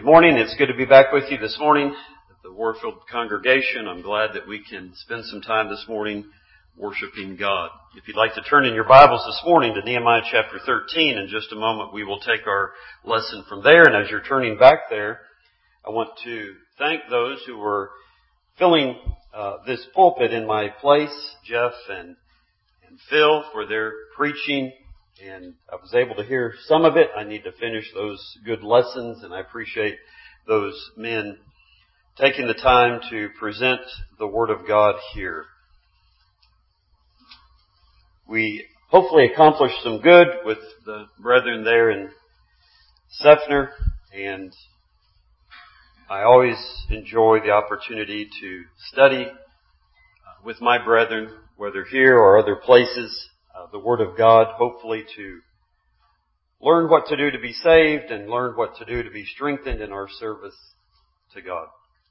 Good morning. It's good to be back with you this morning at the Warfield congregation. I'm glad that we can spend some time this morning worshiping God. If you'd like to turn in your Bibles this morning to Nehemiah chapter 13, in just a moment we will take our lesson from there. And as you're turning back there, I want to thank those who were filling this pulpit in my place, Jeff and Phil, for their preaching. And I was able to hear some of it. I need to finish those good lessons, and I appreciate those men taking the time to present the Word of God here. We hopefully accomplished some good with the brethren there in Seffner, and I always enjoy the opportunity to study with my brethren, whether here or other places, the Word of God, hopefully to learn what to do to be saved and learn what to do to be strengthened in our service to God.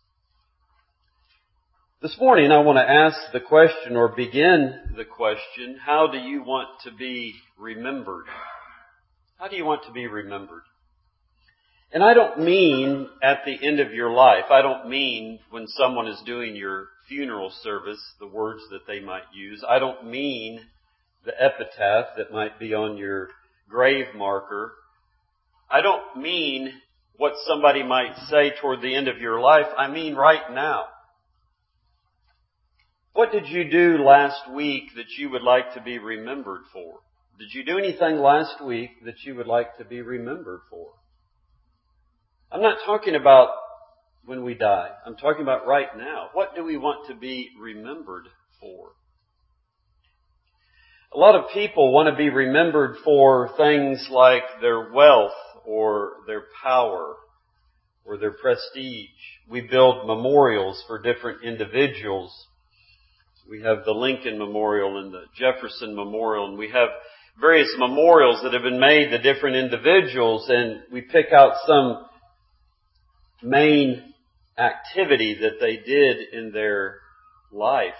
This morning I want to ask the question, or begin the question, how do you want to be remembered? How do you want to be remembered? And I don't mean at the end of your life. I don't mean when someone is doing your funeral service, the words that they might use. I don't mean the epitaph that might be on your grave marker. I don't mean what somebody might say toward the end of your life. I mean right now. What did you do last week that you would like to be remembered for? Did you do anything last week that you would like to be remembered for? I'm not talking about when we die. I'm talking about right now. What do we want to be remembered for? A lot of people want to be remembered for things like their wealth or their power or their prestige. We build memorials for different individuals. We have the Lincoln Memorial and the Jefferson Memorial, and we have various memorials that have been made to different individuals, and we pick out some main activity that they did in their life.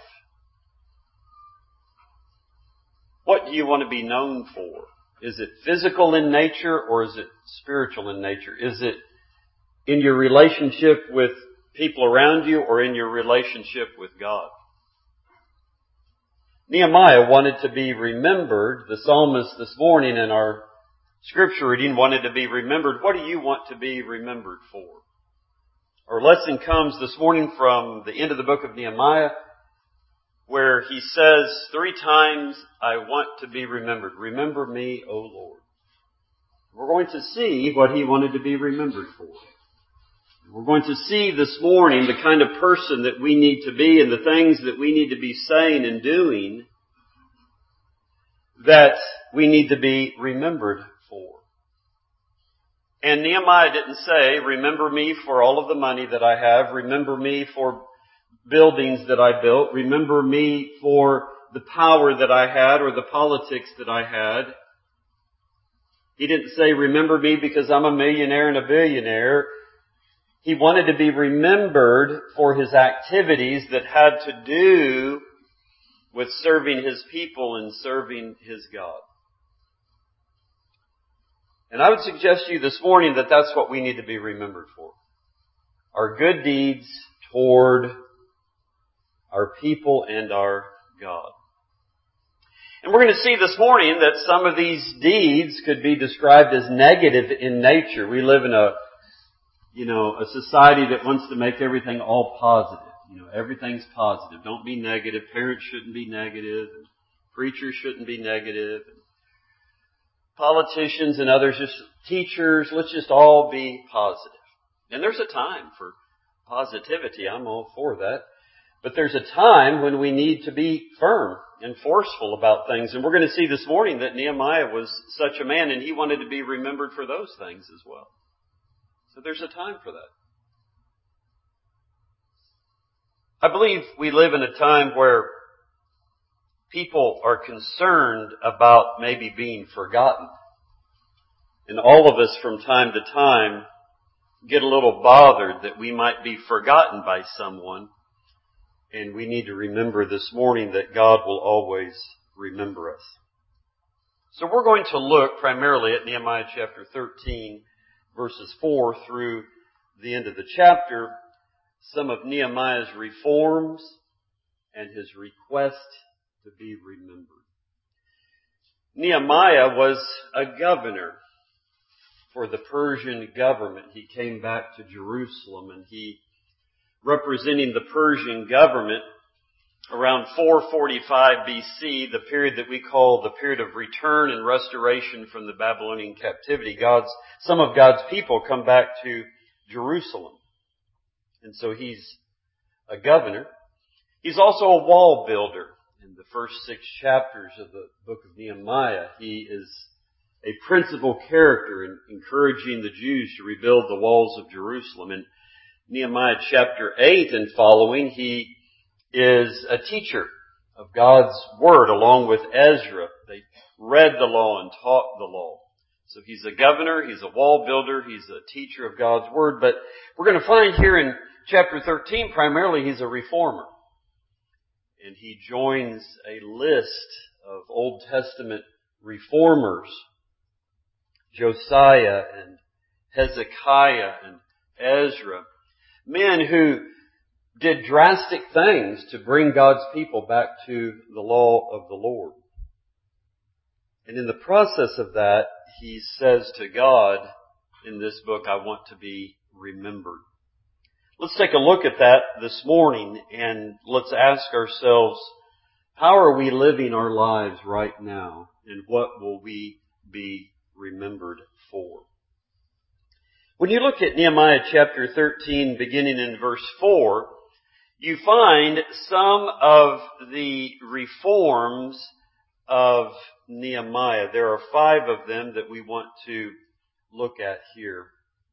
What do you want to be known for? Is it physical in nature or is it spiritual in nature? Is it in your relationship with people around you or in your relationship with God? Nehemiah wanted to be remembered. The psalmist this morning in our scripture reading wanted to be remembered. What do you want to be remembered for? Our lesson comes this morning from the end of the book of Nehemiah, where he says 3 times, I want to be remembered. Remember me, O Lord. We're going to see what he wanted to be remembered for. We're going to see this morning the kind of person that we need to be and the things that we need to be saying and doing that we need to be remembered for. And Nehemiah didn't say, remember me for all of the money that I have. Remember me for buildings that I built. Remember me for the power that I had or the politics that I had. He didn't say, remember me because I'm a millionaire and a billionaire. He wanted to be remembered for his activities that had to do with serving his people and serving his God. And I would suggest to you this morning that that's what we need to be remembered for. Our good deeds toward our people and our God. And we're going to see this morning that some of these deeds could be described as negative in nature. We live in a society that wants to make everything all positive. Everything's positive. Don't be negative. Parents shouldn't be negative. Preachers shouldn't be negative. Politicians and others, just teachers, let's just all be positive. And there's a time for positivity. I'm all for that. But there's a time when we need to be firm and forceful about things. And we're going to see this morning that Nehemiah was such a man, and he wanted to be remembered for those things as well. So there's a time for that. I believe we live in a time where people are concerned about maybe being forgotten. And all of us from time to time get a little bothered that we might be forgotten by someone. And we need to remember this morning that God will always remember us. So we're going to look primarily at Nehemiah chapter 13, verses 4 through the end of the chapter some of Nehemiah's reforms and his request to be remembered. Nehemiah was a governor for the Persian government. He came back to Jerusalem, and he, representing the Persian government, around 445 BC, the period that we call the period of return and restoration from the Babylonian captivity, some of God's people come back to Jerusalem. And so he's a governor. He's also a wall builder. In the first 6 chapters of the book of Nehemiah, he is a principal character in encouraging the Jews to rebuild the walls of Jerusalem. In Nehemiah chapter 8 and following, he is a teacher of God's Word along with Ezra. They read the law and taught the law. So he's a governor, he's a wall builder, he's a teacher of God's Word. But we're going to find here in chapter 13, primarily he's a reformer. And he joins a list of Old Testament reformers. Josiah and Hezekiah and Ezra. Men who did drastic things to bring God's people back to the law of the Lord. And in the process of that, he says to God in this book, I want to be remembered. Let's take a look at that this morning, and let's ask ourselves, how are we living our lives right now, and what will we be remembered for? When you look at Nehemiah chapter 13, beginning in verse 4, you find some of the reforms of Nehemiah. There are 5 of them that we want to look at here.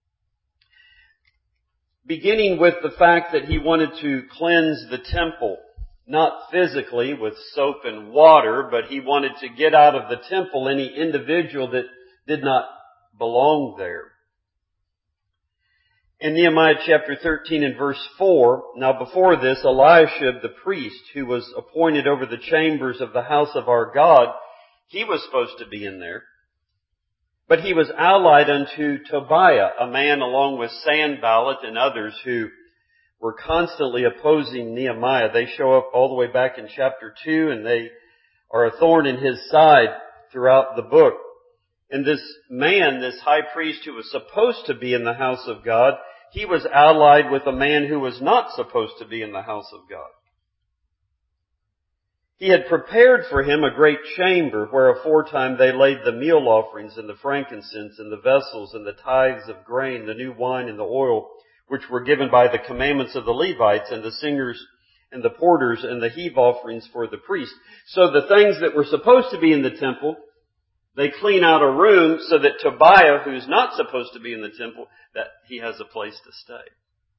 Beginning with the fact that he wanted to cleanse the temple, not physically with soap and water, but he wanted to get out of the temple any individual that did not belong there. In Nehemiah chapter 13 and verse 4, now before this, Eliashib the priest, who was appointed over the chambers of the house of our God, he was supposed to be in there. But he was allied unto Tobiah, a man along with Sanballat and others who were constantly opposing Nehemiah. They show up all the way back in chapter 2, and they are a thorn in his side throughout the book. And this man, this high priest who was supposed to be in the house of God, he was allied with a man who was not supposed to be in the house of God. He had prepared for him a great chamber where aforetime they laid the meal offerings and the frankincense and the vessels and the tithes of grain, the new wine and the oil, which were given by the commandments of the Levites and the singers and the porters and the heave offerings for the priest. So the things that were supposed to be in the temple, they clean out a room so that Tobiah, who's not supposed to be in the temple, that he has a place to stay.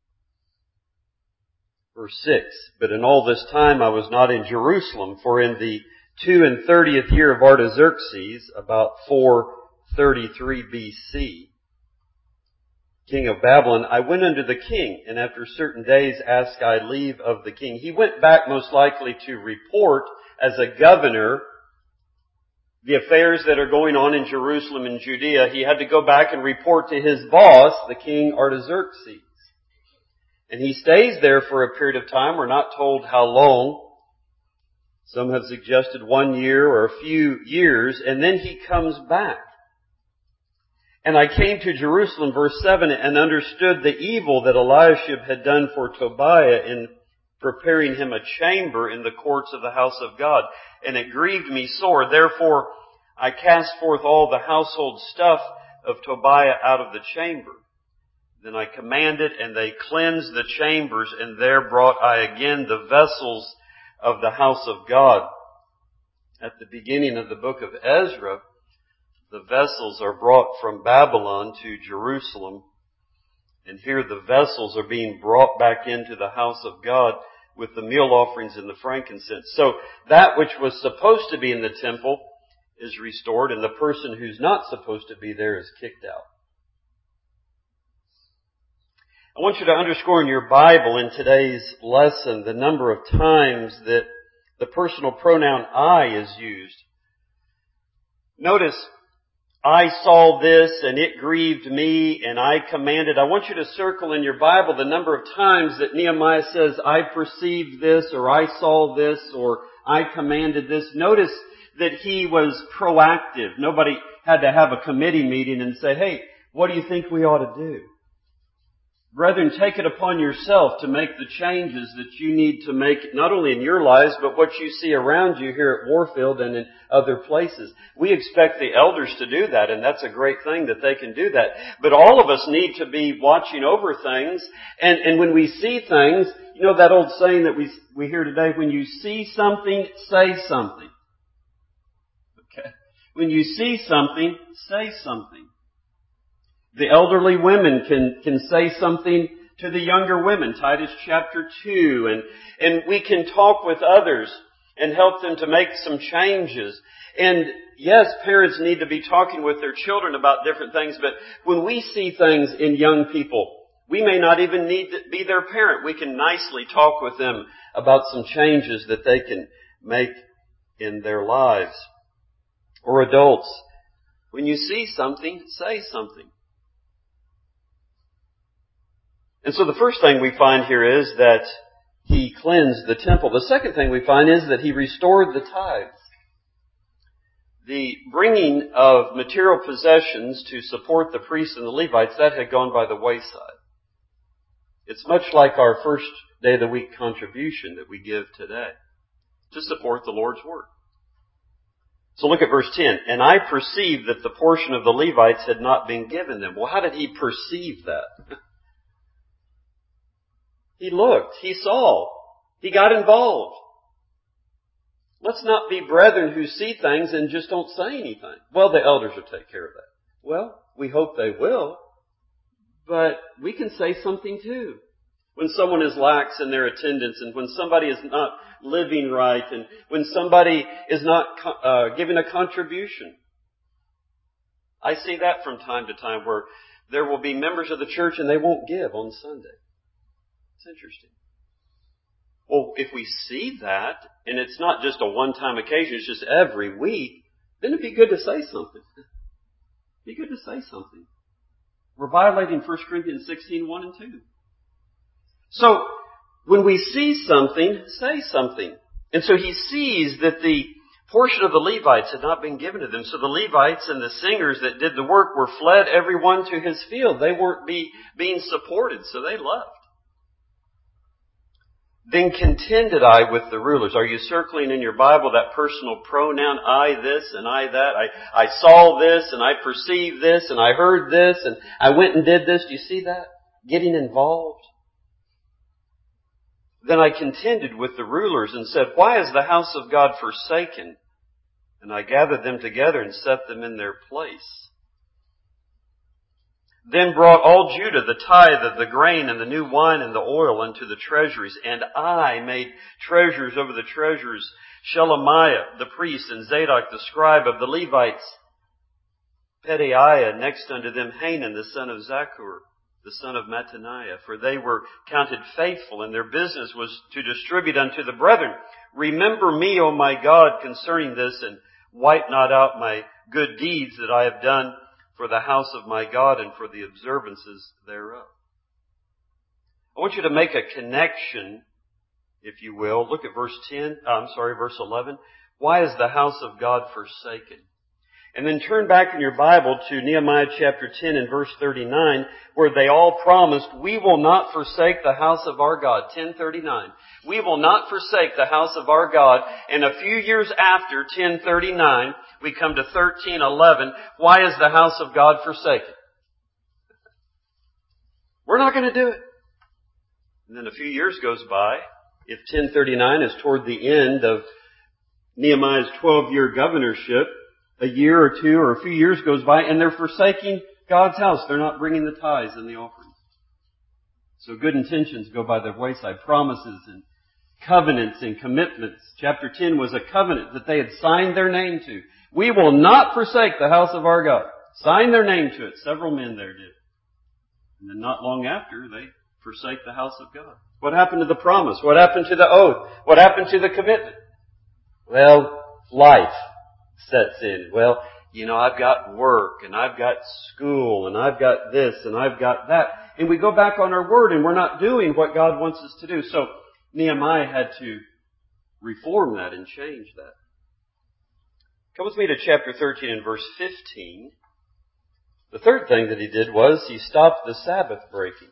Verse 6, but in all this time I was not in Jerusalem, for in the 32nd year of Artaxerxes, about 433 BC, king of Babylon, I went unto the king, and after certain days asked I leave of the king. He went back most likely to report as a governor the affairs that are going on in Jerusalem and Judea. He had to go back and report to his boss, the king Artaxerxes. And he stays there for a period of time. We're not told how long. Some have suggested 1 year or a few years. And then he comes back. And I came to Jerusalem, verse 7, and understood the evil that Eliashib had done for Tobiah in preparing him a chamber in the courts of the house of God. And it grieved me sore. Therefore I cast forth all the household stuff of Tobiah out of the chamber. Then I commanded, and they cleansed the chambers, and there brought I again the vessels of the house of God. At the beginning of the book of Ezra, the vessels are brought from Babylon to Jerusalem. And here the vessels are being brought back into the house of God with the meal offerings and the frankincense. So that which was supposed to be in the temple is restored, and the person who's not supposed to be there is kicked out. I want you to underscore in your Bible in today's lesson the number of times that the personal pronoun I is used. Notice I saw this and it grieved me and I commanded. I want you to circle in your Bible the number of times that Nehemiah says, I perceived this, or I saw this, or I commanded this. Notice that he was proactive. Nobody had to have a committee meeting and say, hey, what do you think we ought to do? Brethren, take it upon yourself to make the changes that you need to make, not only in your lives, but what you see around you here at Warfield and in other places. We expect the elders to do that, and that's a great thing that they can do that. But all of us need to be watching over things, and when we see things, you know that old saying that we hear today, when you see something, say something. Okay? When you see something, say something. The elderly women can say something to the younger women, Titus chapter 2, and we can talk with others and help them to make some changes. And yes, parents need to be talking with their children about different things, but when we see things in young people, we may not even need to be their parent. We can nicely talk with them about some changes that they can make in their lives. Or adults, when you see something, say something. And so the first thing we find here is that he cleansed the temple. The second thing we find is that he restored the tithes. The bringing of material possessions to support the priests and the Levites, that had gone by the wayside. It's much like our first day of the week contribution that we give today to support the Lord's work. So look at verse 10. And I perceived that the portion of the Levites had not been given them. Well, how did he perceive that? He looked, he saw, he got involved. Let's not be brethren who see things and just don't say anything. Well, the elders will take care of that. Well, we hope they will, but we can say something too. When someone is lax in their attendance, and when somebody is not living right, and when somebody is not giving a contribution. I see that from time to time where there will be members of the church and they won't give on Sunday. It's interesting. Well, if we see that, and it's not just a one-time occasion, it's just every week, then it'd be good to say something. It'd be good to say something. We're violating 1 Corinthians 16, 1 and 2. So, when we see something, say something. And so he sees that the portion of the Levites had not been given to them. So the Levites and the singers that did the work were fled every one to his field. They weren't being supported, so they left. Then contended I with the rulers. Are you circling in your Bible that personal pronoun, I this and I that? I saw this and I perceived this and I heard this and I went and did this. Do you see that? Getting involved. Then I contended with the rulers and said, why is the house of God forsaken? And I gathered them together and set them in their place. Then brought all Judah the tithe of the grain and the new wine and the oil unto the treasuries. And I made treasures over the treasures, Shelemiah the priest and Zadok the scribe of the Levites, Pedaiah next unto them Hanan the son of Zaccur, the son of Mattaniah. For they were counted faithful, and their business was to distribute unto the brethren. Remember me, O my God, concerning this, and wipe not out my good deeds that I have done for the house of my God and for the observances thereof. I want you to make a connection, if you will. Look at verse 11. Why is the house of God forsaken? And then turn back in your Bible to Nehemiah chapter 10 and verse 39, where they all promised, we will not forsake the house of our God. 10:39. We will not forsake the house of our God. And a few years after 10:39, we come to 13:11. Why is the house of God forsaken? We're not going to do it. And then a few years goes by. If 10:39 is toward the end of Nehemiah's 12-year governorship, a year or two or a few years goes by and they're forsaking God's house. They're not bringing the tithes and the offerings. So good intentions go by the wayside. Promises and covenants and commitments. Chapter 10 was a covenant that they had signed their name to. We will not forsake the house of our God. Signed their name to it. Several men there did. And then not long after, they forsake the house of God. What happened to the promise? What happened to the oath? What happened to the commitment? Well, life sets in. Well, I've got work and I've got school and I've got this and I've got that. And we go back on our word and we're not doing what God wants us to do. So Nehemiah had to reform that and change that. Come with me to chapter 13 and verse 15. The third thing that he did was he stopped the Sabbath breaking.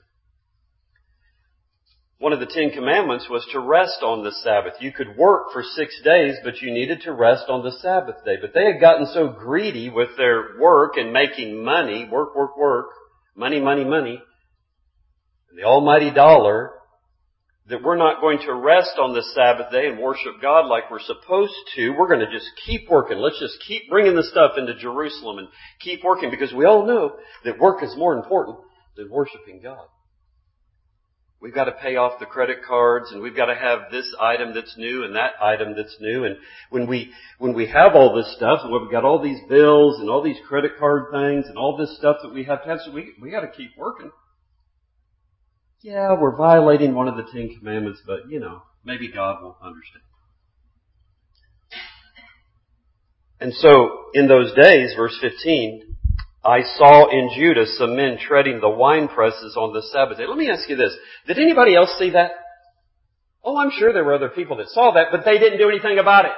One of the 10 Commandments was to rest on the Sabbath. You could work for 6 days, but you needed to rest on the Sabbath day. But they had gotten so greedy with their work and making money, work, money, and the almighty dollar, that we're not going to rest on the Sabbath day and worship God like we're supposed to. We're going to just keep working. Let's just keep bringing the stuff into Jerusalem and keep working, because we all know that work is more important than worshiping God. We've got to pay off the credit cards, and we've got to have this item that's new and that item that's new. And when we have all this stuff, and we've got all these bills and all these credit card things and all this stuff that we have to have, so we got to keep working. Yeah, we're violating one of the 10 Commandments, but maybe God won't understand. And so, in those days, verse 15, I saw in Judah some men treading the wine presses on the Sabbath day. Let me ask you this. Did anybody else see that? Oh, I'm sure there were other people that saw that, but they didn't do anything about it.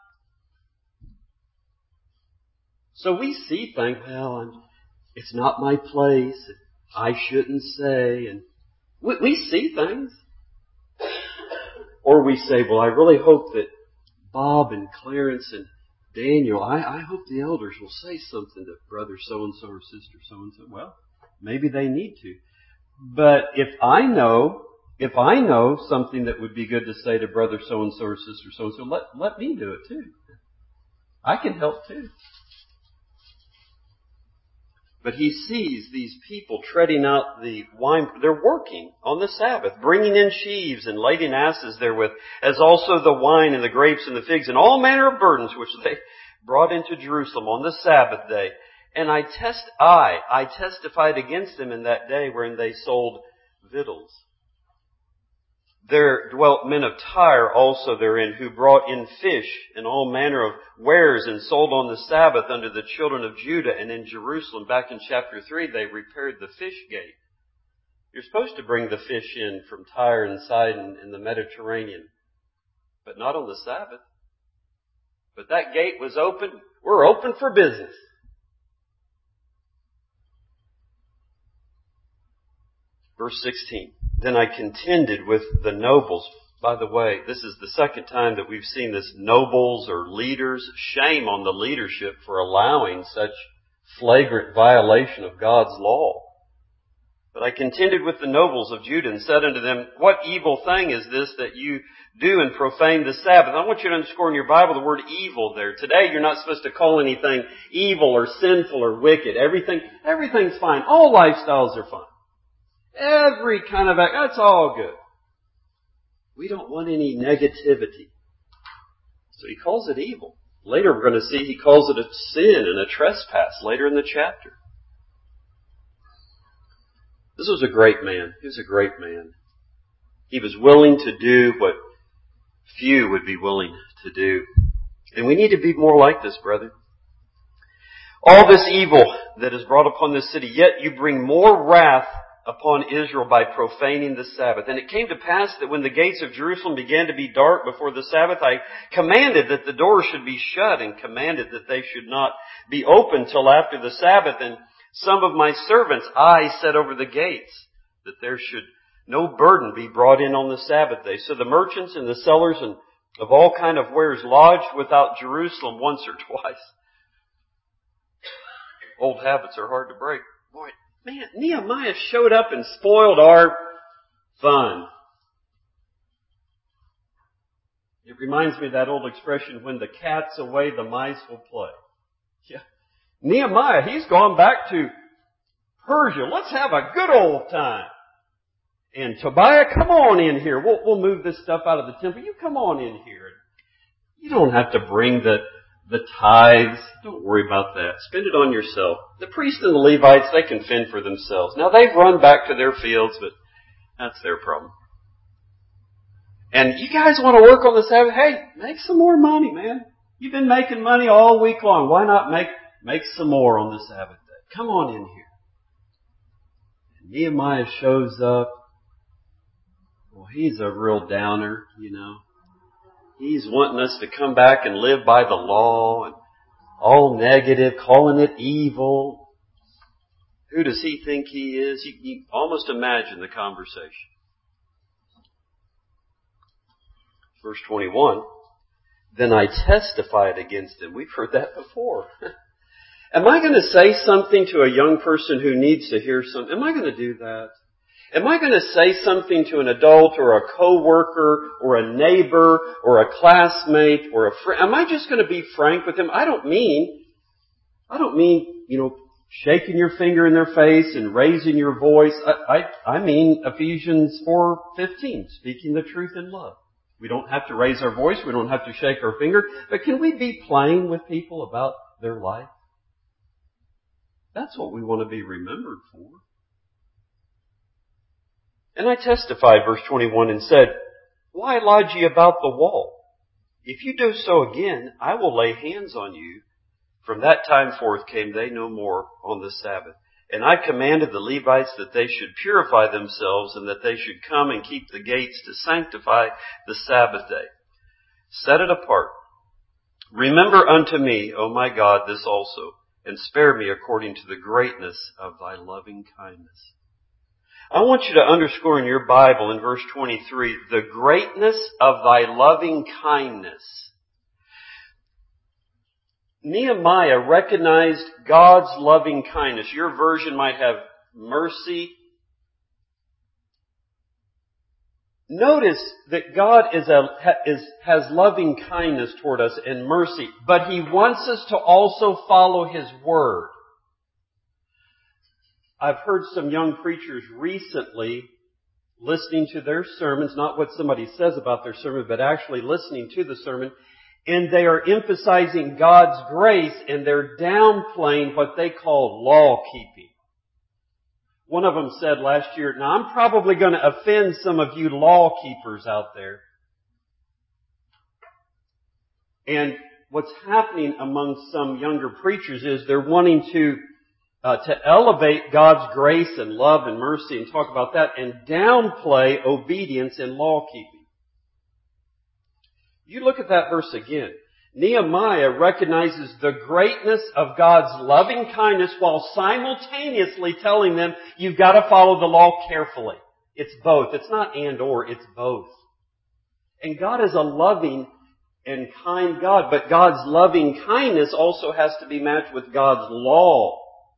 So we see things, it's not my place. I shouldn't say. And we see things. Or we say, I really hope that Bob and Clarence and Daniel, I hope the elders will say something to brother so-and-so or sister so-and-so. Well, maybe they need to. But if I know something that would be good to say to brother so-and-so or sister so-and-so, let me do it too. I can help too. But he sees these people treading out the wine. They're working on the Sabbath, bringing in sheaves and lading asses therewith, as also the wine and the grapes and the figs and all manner of burdens which they brought into Jerusalem on the Sabbath day. And I testified against them in that day wherein they sold victuals. There dwelt men of Tyre also therein, who brought in fish and all manner of wares and sold on the Sabbath unto the children of Judah. And in Jerusalem, back in chapter 3, they repaired the fish gate. You're supposed to bring the fish in from Tyre and Sidon in the Mediterranean, but not on the Sabbath. But that gate was open. We're open for business. Verse 16. Then I contended with the nobles. By the way, this is the second time that we've seen this, nobles or leaders. Shame on the leadership for allowing such flagrant violation of God's law. But I contended with the nobles of Judah and said unto them, what evil thing is this that you do and profane the Sabbath? I want you to underscore in your Bible the word evil there. Today you're not supposed to call anything evil or sinful or wicked. Everything's fine. All lifestyles are fine. Every kind of act, that's all good. We don't want any negativity. So he calls it evil. Later we're going to see he calls it a sin and a trespass later in the chapter. This was a great man. He was a great man. He was willing to do what few would be willing to do. And we need to be more like this, brother. All this evil that is brought upon this city, yet you bring more wrath upon Israel by profaning the Sabbath. And it came to pass that when the gates of Jerusalem began to be dark before the Sabbath, I commanded that the doors should be shut and commanded that they should not be opened till after the Sabbath. And some of my servants I set over the gates, that there should no burden be brought in on the Sabbath day. So the merchants and the sellers and of all kind of wares lodged without Jerusalem once or twice. Old habits are hard to break. Boy, man, Nehemiah showed up and spoiled our fun. It reminds me of that old expression, when the cat's away, the mice will play. Yeah. Nehemiah, he's gone back to Persia. Let's have a good old time. And Tobiah, come on in here. We'll move this stuff out of the temple. You come on in here. You don't have to bring the tithes. Don't worry about that. Spend it on yourself. The priests and the Levites, they can fend for themselves. Now they've run back to their fields, but that's their problem. And you guys want to work on the Sabbath? Hey, make some more money, man. You've been making money all week long. Why not make Make some more on the Sabbath day. Come on in here. And Nehemiah shows up. Well, he's a real downer, you know. He's wanting us to come back and live by the law and all negative, calling it evil. Who does he think he is? You almost imagine the conversation. Verse 21, then I testified against him. We've heard that before. Am I going to say something to a young person who needs to hear something? Am I going to do that? Am I going to say something to an adult or a coworker or a neighbor or a classmate or a friend? Am I just going to be frank with them? I don't mean, shaking your finger in their face and raising your voice. I mean Ephesians 4:15, speaking the truth in love. We don't have to raise our voice. We don't have to shake our finger. But can we be plain with people about their life? That's what we want to be remembered for. And I testified, verse 21, and said, why lodge ye about the wall? If you do so again, I will lay hands on you. From that time forth came they no more on the Sabbath. And I commanded the Levites that they should purify themselves and that they should come and keep the gates to sanctify the Sabbath day. Set it apart. Remember unto me, O my God, this also, and spare me according to the greatness of thy loving kindness. I want you to underscore in your Bible in verse 23, the greatness of thy loving kindness. Nehemiah recognized God's loving kindness. Your version might have mercy. Notice that God has loving kindness toward us and mercy, but He wants us to also follow His Word. I've heard some young preachers recently listening to their sermons, not what somebody says about their sermon, but actually listening to the sermon, and they are emphasizing God's grace and they're downplaying what they call law keeping. One of them said last year, now I'm probably going to offend some of you law keepers out there. And what's happening among some younger preachers is they're wanting to elevate God's grace and love and mercy and talk about that and downplay obedience and law keeping. You look at that verse again. Nehemiah recognizes the greatness of God's loving kindness while simultaneously telling them, you've got to follow the law carefully. It's both. It's not and or, it's both. And God is a loving and kind God, but God's loving kindness also has to be matched with God's law.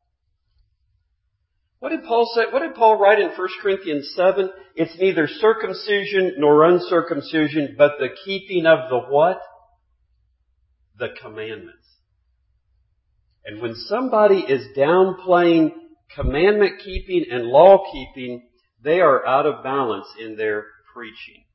What did Paul say? What did Paul write in 1 Corinthians 7? It's neither circumcision nor uncircumcision, but the keeping of the what? The commandments. And when somebody is downplaying commandment keeping and law keeping, they are out of balance in their preaching.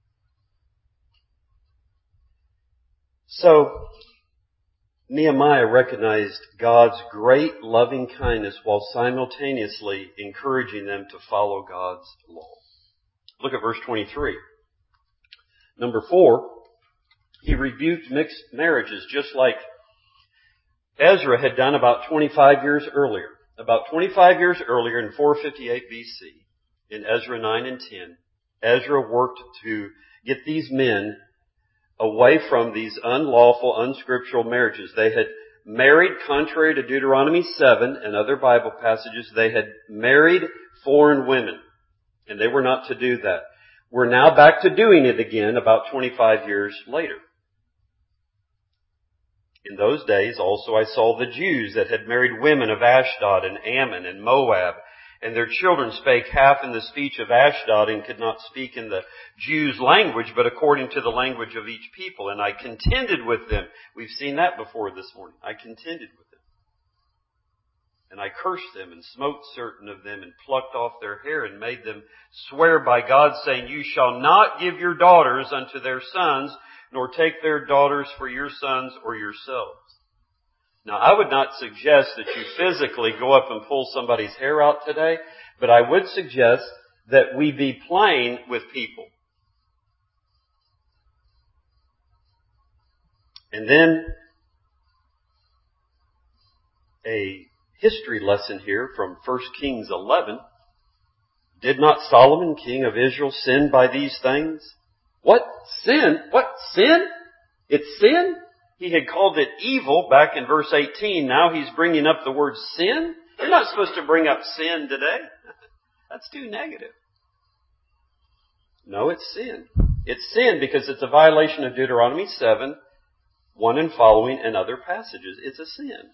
So, Nehemiah recognized God's great loving kindness while simultaneously encouraging them to follow God's law. Look at verse 23. Number 4, he rebuked mixed marriages just like Ezra had done about 25 years earlier. About 25 years earlier in 458 BC, in Ezra 9 and 10, Ezra worked to get these men away from these unlawful, unscriptural marriages. They had married, contrary to Deuteronomy 7 and other Bible passages, they had married foreign women. And they were not to do that. We're now back to doing it again about 25 years later. In those days also I saw the Jews that had married women of Ashdod and Ammon and Moab, and their children spake half in the speech of Ashdod and could not speak in the Jews' language, but according to the language of each people. And I contended with them. We've seen that before this morning. I contended with them. And I cursed them and smote certain of them and plucked off their hair and made them swear by God, saying, you shall not give your daughters unto their sons, nor take their daughters for your sons or yourselves. Now, I would not suggest that you physically go up and pull somebody's hair out today, but I would suggest that we be plain with people. And then a history lesson here from 1 Kings 11. Did not Solomon, king of Israel, sin by these things? What? Sin? What? Sin? It's sin? He had called it evil back in verse 18. Now he's bringing up the word sin? You're not supposed to bring up sin today. That's too negative. No, it's sin. It's sin because it's a violation of Deuteronomy 7, 1 and following, and other passages. It's a sin.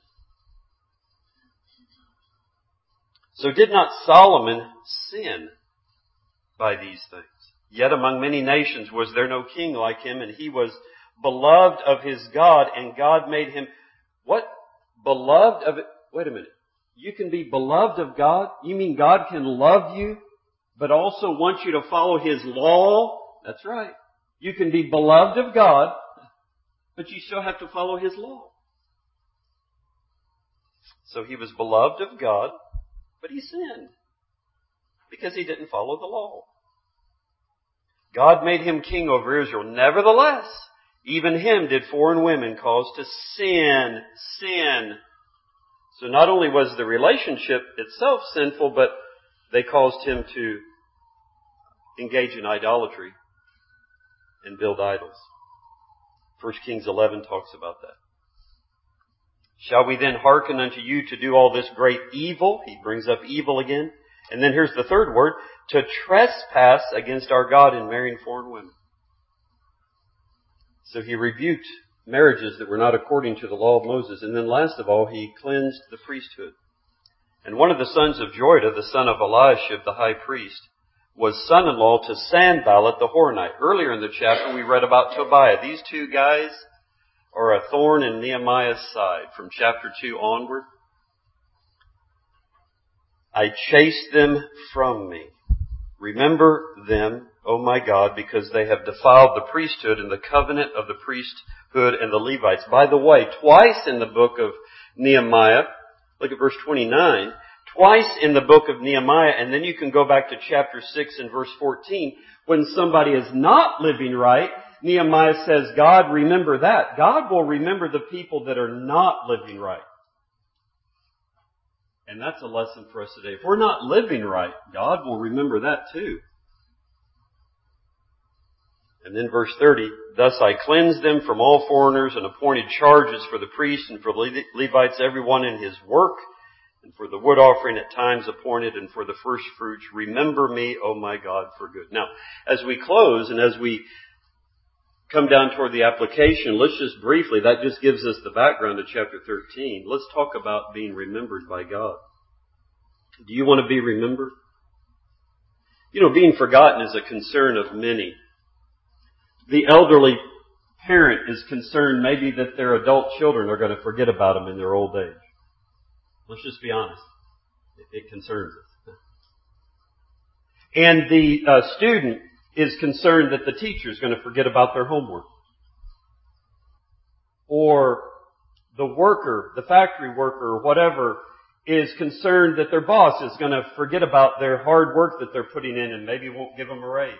So did not Solomon sin by these things? Yet among many nations was there no king like him, and he was beloved of his God, and God made him what? Beloved of it. Wait a minute. You can be beloved of God? You mean God can love you, but also want you to follow His law? That's right. You can be beloved of God, but you still have to follow His law. So he was beloved of God, but he sinned because he didn't follow the law. God made him king over Israel. Nevertheless, even him did foreign women cause to sin. So not only was the relationship itself sinful, but they caused him to engage in idolatry and build idols. 1 Kings 11 talks about that. Shall we then hearken unto you to do all this great evil? He brings up evil again. And then here's the third word, to trespass against our God in marrying foreign women. So he rebuked marriages that were not according to the law of Moses. And then last of all, he cleansed the priesthood. And one of the sons of Joiada, the son of Eliashib, the high priest, was son-in-law to Sanballat the Horonite. Earlier in the chapter, we read about Tobiah. These two guys are a thorn in Nehemiah's side from chapter 2 onward. I chased them from me. Remember them, O my God, because they have defiled the priesthood and the covenant of the priesthood and the Levites. By the way, twice in the book of Nehemiah, look at verse 29, twice in the book of Nehemiah, and then you can go back to chapter 6 and verse 14, when somebody is not living right, Nehemiah says, God, remember that. God will remember the people that are not living right. And that's a lesson for us today. If we're not living right, God will remember that too. And then verse 30, thus I cleansed them from all foreigners and appointed charges for the priests and for the Levites, everyone in his work, and for the wood offering at times appointed, and for the first fruits. Remember me, O my God, for good. Now, as we close and as we come down toward the application, let's just briefly, that just gives us the background to chapter 13. Let's talk about being remembered by God. Do you want to be remembered? You know, being forgotten is a concern of many. The elderly parent is concerned maybe that their adult children are going to forget about them in their old age. Let's just be honest. It concerns us. And the student is concerned that the teacher is going to forget about their homework. Or the worker, the factory worker, or whatever, is concerned that their boss is going to forget about their hard work that they're putting in and maybe won't give them a raise.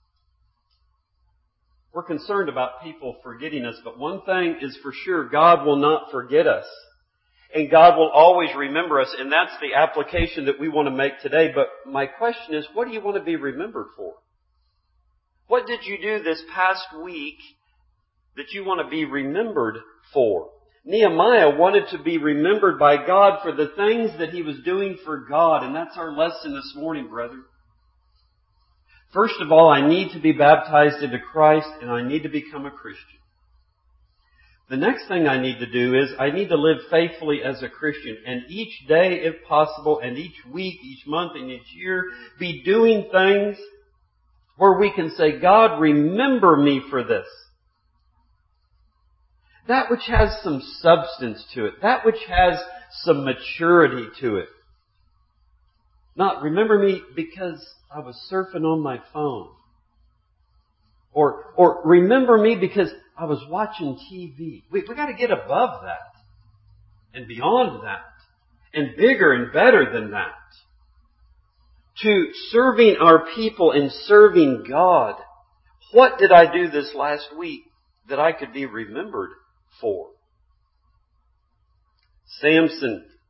We're concerned about people forgetting us, but one thing is for sure, God will not forget us. And God will always remember us, and that's the application that we want to make today. But my question is, what do you want to be remembered for? What did you do this past week that you want to be remembered for? Nehemiah wanted to be remembered by God for the things that he was doing for God, and that's our lesson this morning, brethren. First of all, I need to be baptized into Christ, and I need to become a Christian. The next thing I need to do is I need to live faithfully as a Christian, and each day, if possible, and each week, each month, and each year, be doing things where we can say, God, remember me for this. That which has some substance to it. That which has some maturity to it. Not remember me because I was surfing on my phone. Or remember me because I was watching TV. We got to get above that. And beyond that. And bigger and better than that. To serving our people and serving God. What did I do this last week that I could be remembered for? Samson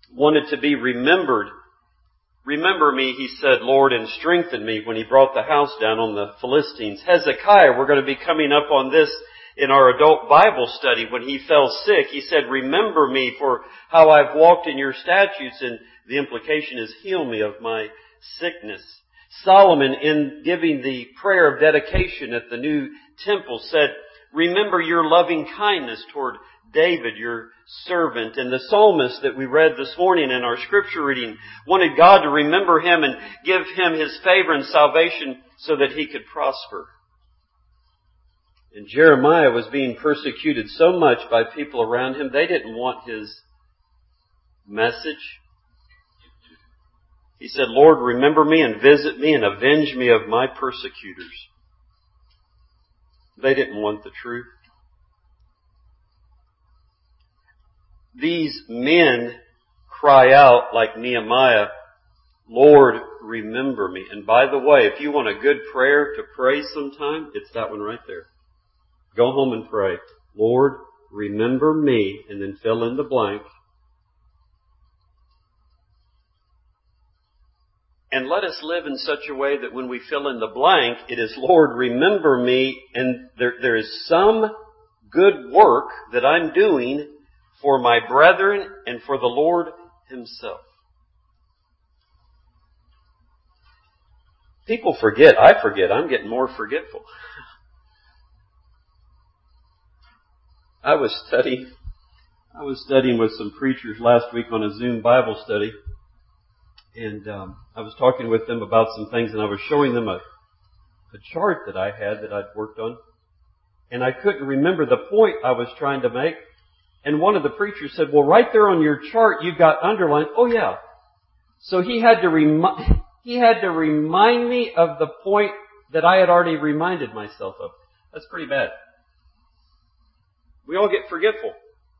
wanted to be remembered. Remember me, he said, Lord, and strengthen me when he brought the house down on the Philistines. Hezekiah, we're going to be coming up on this in our adult Bible study. When he fell sick, he said, remember me for how I've walked in your statutes. And the implication is, heal me of my sickness. Solomon, in giving the prayer of dedication at the new temple, said, remember your loving kindness toward David, your servant. And the psalmist that we read this morning in our scripture reading wanted God to remember him and give him his favor and salvation so that he could prosper. And Jeremiah was being persecuted so much by people around him, they didn't want his message. He said, Lord, remember me and visit me and avenge me of my persecutors. They didn't want the truth. These men cry out like Nehemiah, Lord, remember me. And by the way, if you want a good prayer to pray sometime, it's that one right there. Go home and pray. Lord, remember me, and then fill in the blank. And let us live in such a way that when we fill in the blank, it is, Lord, remember me, and there is some good work that I'm doing for my brethren and for the Lord Himself. People forget. I forget. I'm getting more forgetful. I was studying with some preachers last week on a Zoom Bible study. And I was talking with them about some things, and I was showing them a chart that I had that I'd worked on. And I couldn't remember the point I was trying to make. And one of the preachers said, well, right there on your chart, you've got underlined. Oh, yeah. So he had to remind me of the point that I had already reminded myself of. That's pretty bad. We all get forgetful.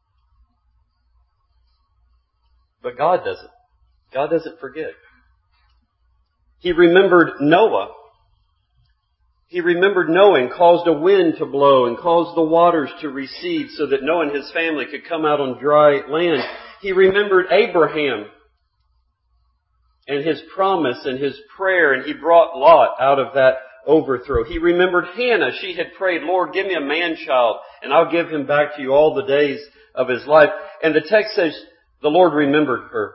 But God doesn't. God doesn't forget. He remembered Noah. He remembered Noah and caused a wind to blow and caused the waters to recede so that Noah and his family could come out on dry land. He remembered Abraham and his promise and his prayer, and he brought Lot out of that overthrow. He remembered Hannah. She had prayed, Lord, give me a man-child, and I'll give him back to you all the days of his life. And the text says the Lord remembered her.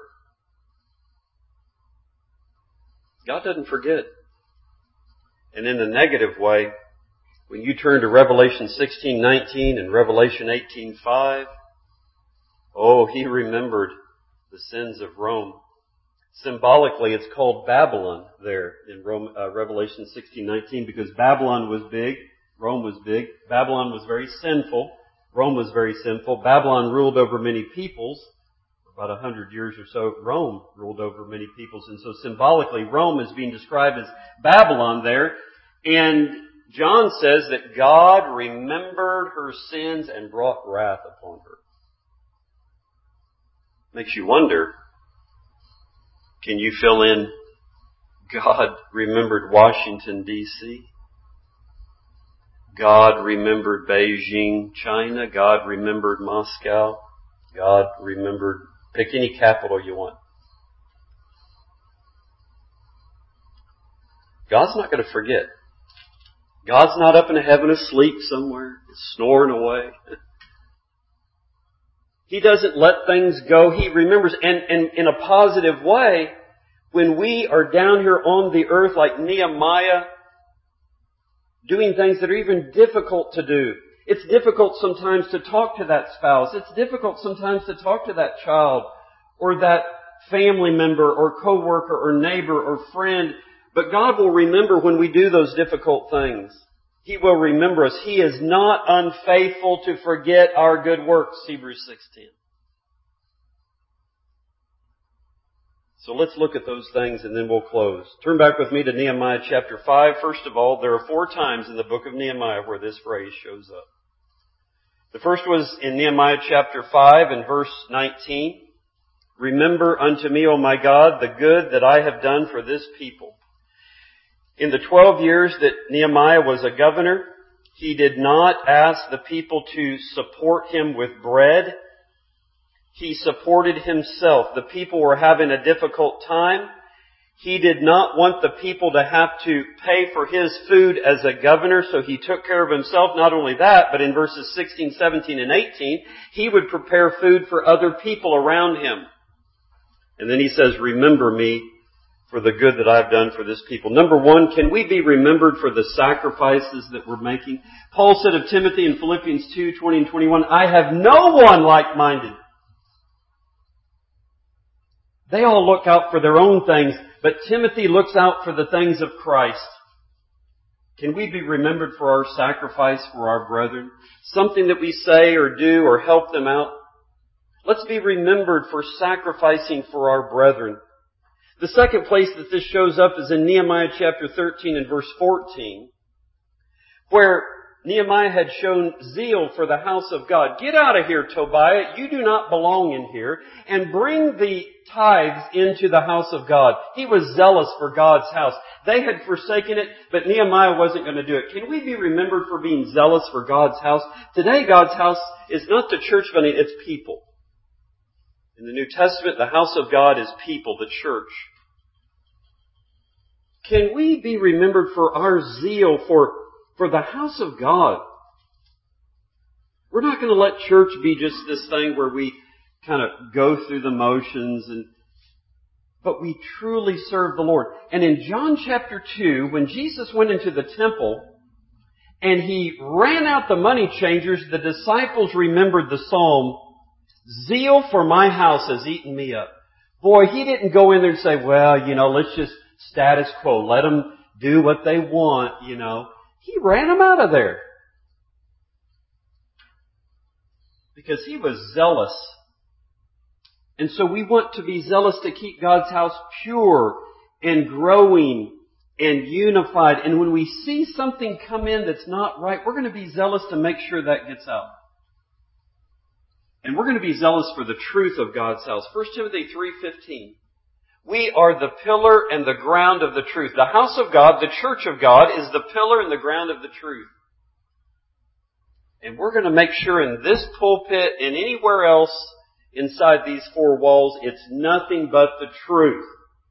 God doesn't forget. And in the negative way, when you turn to Revelation 16:19 and Revelation 18:5, oh, He remembered the sins of Rome. Symbolically, it's called Babylon there in Revelation 16:19 because Babylon was big, Rome was big. Babylon was very sinful. Rome was very sinful. Babylon ruled over many peoples. About 100 years or so, Rome ruled over many peoples. And so symbolically, Rome is being described as Babylon there. And John says that God remembered her sins and brought wrath upon her. Makes you wonder, can you fill in God remembered Washington, D.C.? God remembered Beijing, China. God remembered Moscow. God remembered... Pick any capital you want. God's not going to forget. God's not up in heaven asleep somewhere, snoring away. He doesn't let things go. He remembers. And in a positive way, when we are down here on the earth like Nehemiah, doing things that are even difficult to do. It's difficult sometimes to talk to that spouse. It's difficult sometimes to talk to that child or that family member or coworker or neighbor or friend. But God will remember when we do those difficult things. He will remember us. He is not unfaithful to forget our good works, Hebrews 6:10. So let's look at those things and then we'll close. Turn back with me to Nehemiah chapter 5. First of all, there are 4 times in the book of Nehemiah where this phrase shows up. The first was in Nehemiah chapter 5 and verse 19. Remember unto me, O my God, the good that I have done for this people. In the 12 years that Nehemiah was a governor, he did not ask the people to support him with bread. He supported himself. The people were having a difficult time. He did not want the people to have to pay for his food as a governor, so he took care of himself. Not only that, but in verses 16, 17, and 18, he would prepare food for other people around him. And then he says, remember me for the good that I've done for this people. Number one, can we be remembered for the sacrifices that we're making? Paul said of Timothy in Philippians 2, 20 and 21, I have no one like-minded. They all look out for their own things, but Timothy looks out for the things of Christ. Can we be remembered for our sacrifice for our brethren? Something that we say or do or help them out. Let's be remembered for sacrificing for our brethren. The second place that this shows up is in Nehemiah chapter 13 and verse 14, where Nehemiah had shown zeal for the house of God. Get out of here, Tobiah. You do not belong in here. And bring the tithes into the house of God. He was zealous for God's house. They had forsaken it, but Nehemiah wasn't going to do it. Can we be remembered for being zealous for God's house? Today, God's house is not the church building, it's people. In the New Testament, the house of God is people, the church. Can we be remembered for our zeal for the house of God? We're not going to let church be just this thing where we kind of go through the motions, but we truly serve the Lord. And in John chapter 2, when Jesus went into the temple and he ran out the money changers, the disciples remembered the psalm, zeal for my house has eaten me up. Boy, he didn't go in there and say, well, let's just status quo. Let them do what they want, He ran them out of there. Because he was zealous. And so we want to be zealous to keep God's house pure and growing and unified. And when we see something come in that's not right, we're going to be zealous to make sure that gets out. And we're going to be zealous for the truth of God's house. 1 Timothy 3:15. We are the pillar and the ground of the truth. The house of God, the church of God, is the pillar and the ground of the truth. And we're going to make sure in this pulpit and anywhere else inside these four walls, it's nothing but the truth.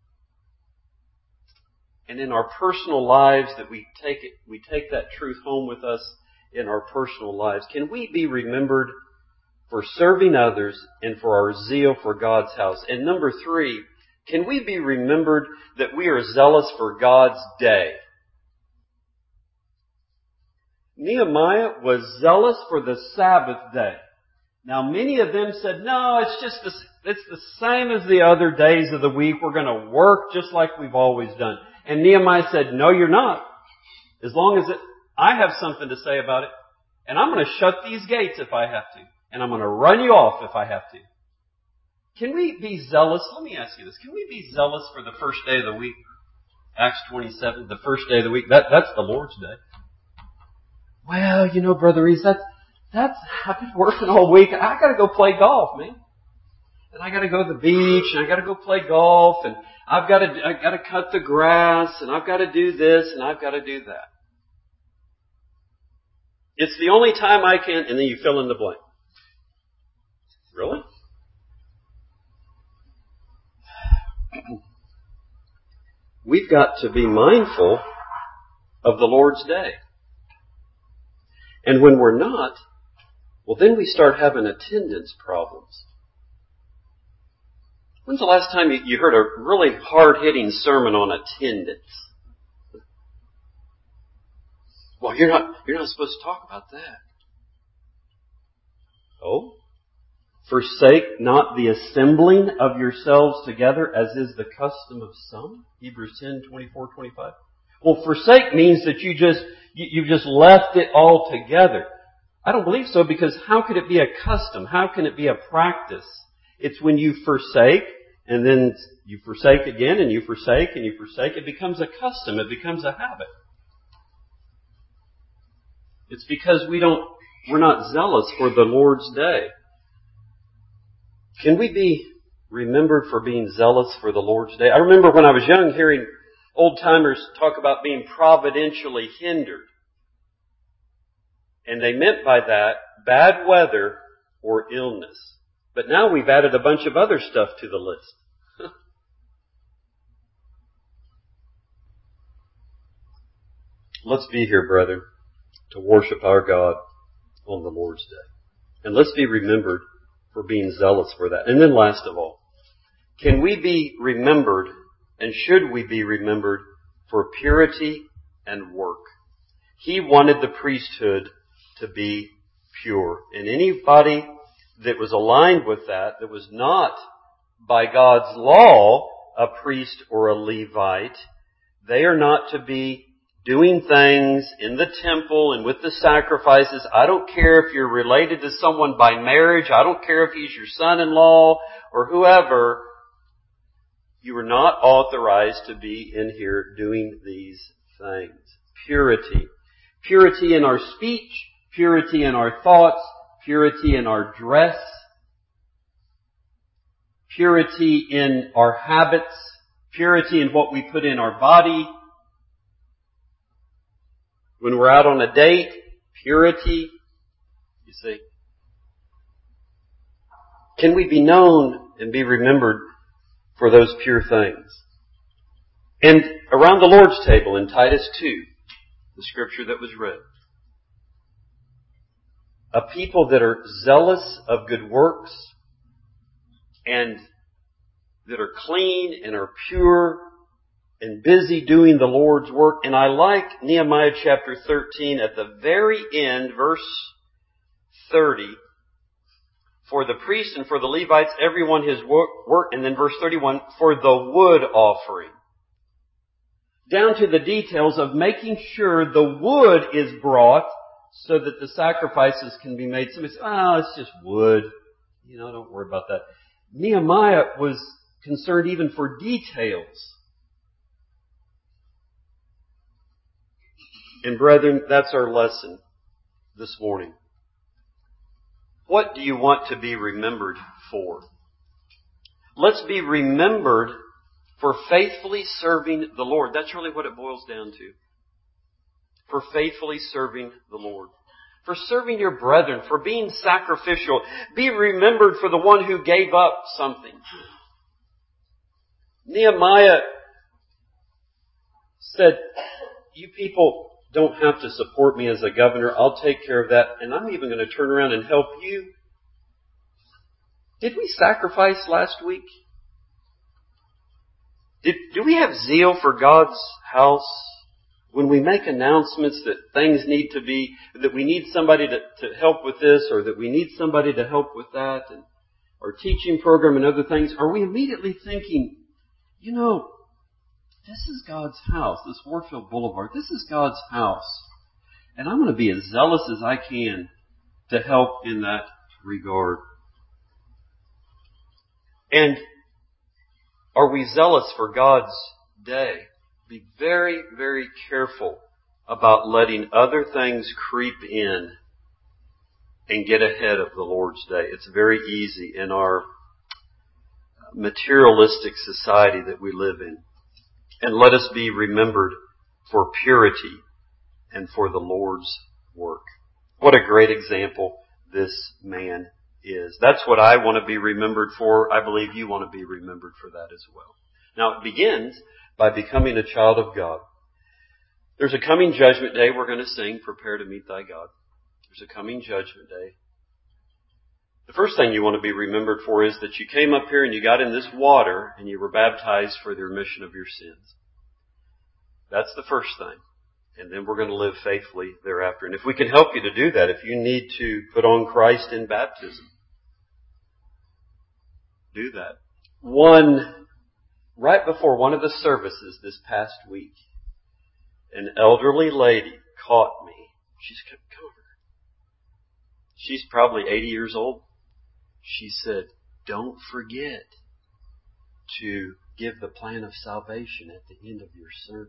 And in our personal lives, that we take that truth home with us in our personal lives. Can we be remembered for serving others and for our zeal for God's house? And number three, can we be remembered that we are zealous for God's day? Nehemiah was zealous for the Sabbath day. Now many of them said, no, it's the same as the other days of the week. We're going to work just like we've always done. And Nehemiah said, no, you're not. As long as I have something to say about it. And I'm going to shut these gates if I have to. And I'm going to run you off if I have to. Can we be zealous? Let me ask you this. Can we be zealous for the first day of the week? Acts 27, the first day of the week. That's the Lord's day. Well, Brother Reese, I've been working all week. I got to go play golf, man. And I got to go to the beach, and I got to go play golf, and I got to cut the grass, and I've got to do this, and I've got to do that. It's the only time I can, and then you fill in the blank. Really? We've got to be mindful of the Lord's day. And when we're not, well, then we start having attendance problems. When's the last time you heard a really hard-hitting sermon on attendance? Well, you're not supposed to talk about that. Oh? Forsake not the assembling of yourselves together, as is the custom of some. Hebrews 10:24-25. Well, forsake means that you just left it all together. I don't believe so, because how could it be a custom? How can it be a practice? It's when you forsake, and then you forsake again, and you forsake, and you forsake. It becomes a custom. It becomes a habit. It's because we're not zealous for the Lord's day. Can we be remembered for being zealous for the Lord's day? I remember when I was young hearing old-timers talk about being providentially hindered. And they meant by that bad weather or illness. But now we've added a bunch of other stuff to the list. Let's be here, brethren, to worship our God on the Lord's Day. And let's be remembered for being zealous for that. And then last of all, can we be remembered and should we be remembered for purity and work? He wanted the priesthood to be pure. And anybody that was aligned with that was not by God's law a priest or a Levite, they are not to be doing things in the temple and with the sacrifices. I don't care if you're related to someone by marriage. I don't care if he's your son-in-law or whoever. You are not authorized to be in here doing these things. Purity. Purity in our speech, purity in our thoughts, purity in our dress, purity in our habits, purity in what we put in our body. When we're out on a date, purity, you see. Can we be known and be remembered for those pure things? And around the Lord's table in Titus 2, the scripture that was read, a people that are zealous of good works and that are clean and are pure and busy doing the Lord's work. And I like Nehemiah chapter 13 at the very end, verse 30. For the priests and for the Levites, everyone his work. And then verse 31, for the wood offering. Down to the details of making sure the wood is brought so that the sacrifices can be made. Somebody says, it's just wood. Don't worry about that. Nehemiah was concerned even for details. And brethren, that's our lesson this morning. What do you want to be remembered for? Let's be remembered for faithfully serving the Lord. That's really what it boils down to. For faithfully serving the Lord. For serving your brethren. For being sacrificial. Be remembered for the one who gave up something. Nehemiah said, you people don't have to support me as a governor. I'll take care of that. And I'm even going to turn around and help you. Did we sacrifice last week? Do we have zeal for God's house? When we make announcements that things need to be, that we need somebody to help with this, or that we need somebody to help with that, and our teaching program and other things, are we immediately thinking, this is God's house, this Warfield Boulevard, this is God's house. And I'm going to be as zealous as I can to help in that regard. And are we zealous for God's day? Be very, very careful about letting other things creep in and get ahead of the Lord's day. It's very easy in our materialistic society that we live in. And let us be remembered for purity and for the Lord's work. What a great example this man is. That's what I want to be remembered for. I believe you want to be remembered for that as well. Now it begins by becoming a child of God. There's a coming judgment day. We're going to sing, Prepare to Meet Thy God. There's a coming judgment day. The first thing you want to be remembered for is that you came up here and you got in this water and you were baptized for the remission of your sins. That's the first thing. And then we're going to live faithfully thereafter. And if we can help you to do that, if you need to put on Christ in baptism, do that. Right before one of the services this past week, an elderly lady caught me. She's come over. She's probably 80 years old. She said, don't forget to give the plan of salvation at the end of your sermon.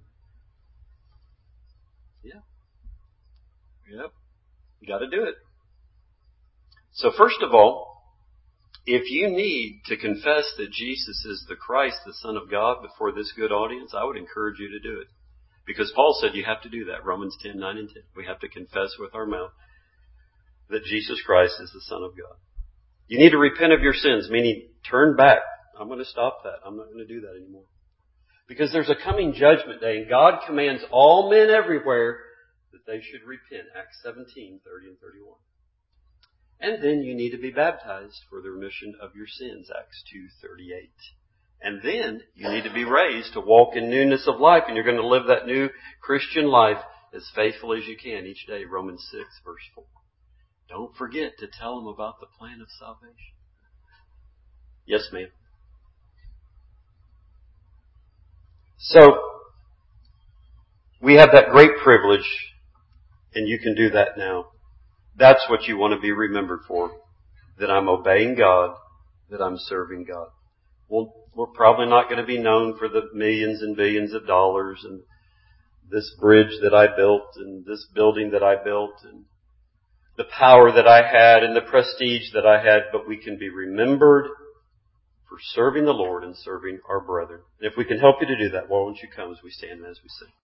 Yeah. Yep. You got to do it. So first of all, if you need to confess that Jesus is the Christ, the Son of God, before this good audience, I would encourage you to do it. Because Paul said you have to do that. Romans 10, 9 and 10. We have to confess with our mouth that Jesus Christ is the Son of God. You need to repent of your sins, meaning turn back. I'm going to stop that. I'm not going to do that anymore. Because there's a coming judgment day, and God commands all men everywhere that they should repent. Acts 17:30 and 31. And then you need to be baptized for the remission of your sins. Acts 2:38. And then you need to be raised to walk in newness of life, and you're going to live that new Christian life as faithful as you can each day. Romans 6, verse 4. Don't forget to tell them about the plan of salvation. Yes, ma'am. So, we have that great privilege, and you can do that now. That's what you want to be remembered for. That I'm obeying God, that I'm serving God. Well, we're probably not going to be known for the millions and billions of dollars and this bridge that I built and this building that I built and the power that I had and the prestige that I had, but we can be remembered for serving the Lord and serving our brethren. And if we can help you to do that, why won't you come as we stand and as we sing?